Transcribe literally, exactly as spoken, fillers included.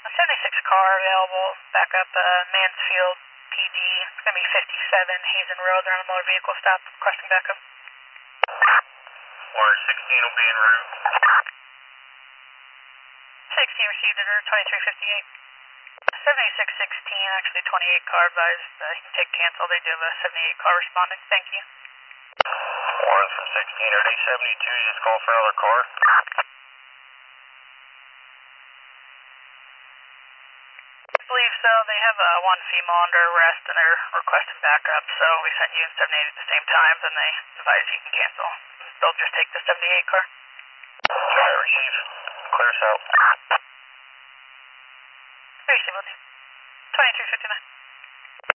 seventy-six car available, back up uh, Mansfield, P D. It's going to be fifty-seven Hazen Road. They're on a motor vehicle stop, requesting backup. Wire sixteen will be en route. sixteen received at twenty-three fifty-eight. seventy-six sixteen, actually twenty-eight car advised. Uh, you can take cancel. They do have a seventy-eight car responding. Thank you. One from sixteen or eight seventy-two, just call for another car. I believe so. They have uh, one female under arrest and they're requesting backup, so we sent you in seventy-eight at the same time, and they advise you can cancel. They'll just take the seventy-eight car. Alright, receive. Clear south. Receive, twenty-three fifty-nine.